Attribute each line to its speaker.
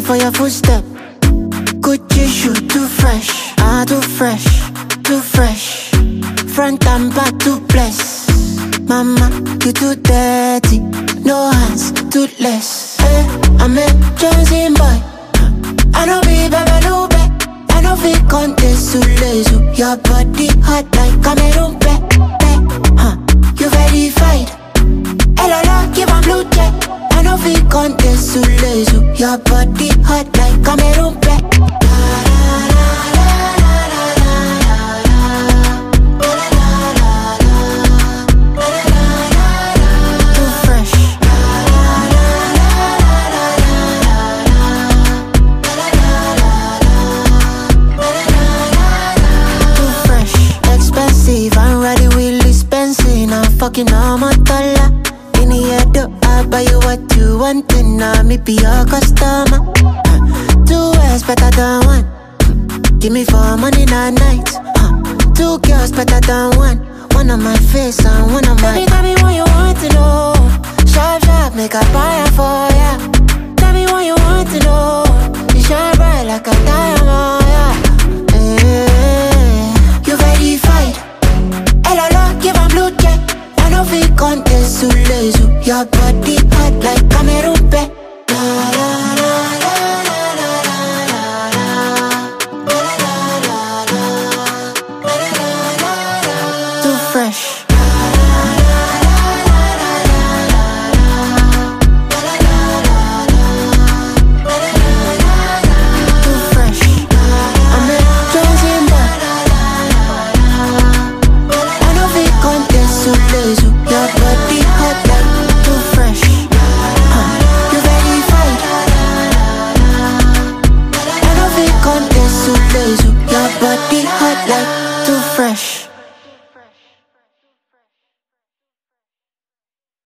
Speaker 1: for your footstep. Gucci shoe too fresh, too fresh, too fresh. Front and back too blessed. Mama, you too dirty. No hands, toothless. Hey, I'm a Jonesy boy. I know be baby, no bet. I know be contest to lazy. Your body hot like Cameroon pet. You verified. Hello, give a blue check. I know be contest to lazy. Your body hot like Cameroon pet. Fucking I'm a dollar. In the head, I buy you what you want, and I me be your customer. Two ways better than one. Give me for money night night. Two girls better than one. One on my face and one on my. Baby, tell me what you want to know. Sharp, sharp, make a fire for ya. Tell me what you want to know. You shine bright like a diamond.